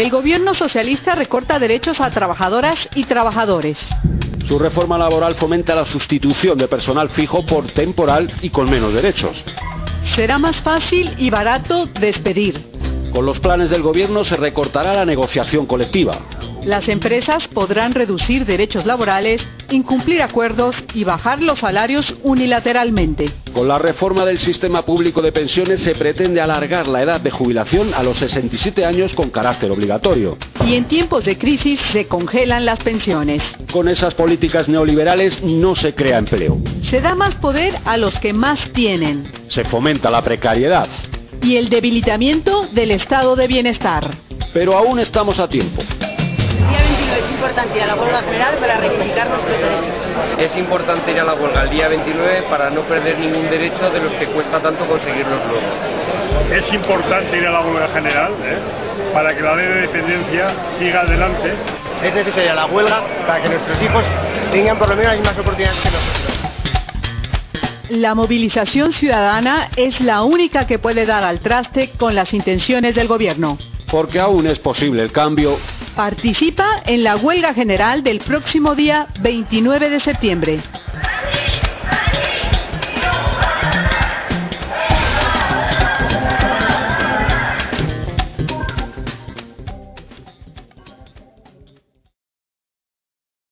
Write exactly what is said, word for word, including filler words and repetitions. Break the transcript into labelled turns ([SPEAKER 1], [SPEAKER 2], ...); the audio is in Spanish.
[SPEAKER 1] El gobierno socialista recorta derechos a trabajadoras y trabajadores.
[SPEAKER 2] Su reforma laboral fomenta la sustitución de personal fijo por temporal y con menos derechos.
[SPEAKER 1] Será más fácil y barato despedir.
[SPEAKER 2] Con los planes del gobierno se recortará la negociación colectiva.
[SPEAKER 1] Las empresas podrán reducir derechos laborales, incumplir acuerdos y bajar los salarios unilateralmente.
[SPEAKER 2] Con la reforma del sistema público de pensiones se pretende alargar la edad de jubilación a los sesenta y siete años con carácter obligatorio.
[SPEAKER 1] Y en tiempos de crisis se congelan las pensiones.
[SPEAKER 2] Con esas políticas neoliberales no se crea empleo.
[SPEAKER 1] Se da más poder a los que más tienen.
[SPEAKER 2] Se fomenta la precariedad.
[SPEAKER 1] Y el debilitamiento del estado de bienestar.
[SPEAKER 2] Pero aún estamos a tiempo.
[SPEAKER 3] El día veintinueve es importante ir a la huelga general para reivindicar nuestros derechos.
[SPEAKER 4] Es importante ir a la huelga el día veintinueve para no perder ningún derecho de los que cuesta tanto conseguirlos luego.
[SPEAKER 5] Es importante ir a la huelga general, ¿eh? para que la ley de dependencia siga adelante.
[SPEAKER 6] Es necesaria la huelga para que nuestros hijos tengan por lo menos las mismas oportunidades que nosotros.
[SPEAKER 1] La movilización ciudadana es la única que puede dar al traste con las intenciones del gobierno.
[SPEAKER 2] Porque aún es posible el cambio.
[SPEAKER 1] Participa en la huelga general del próximo día veintinueve de septiembre.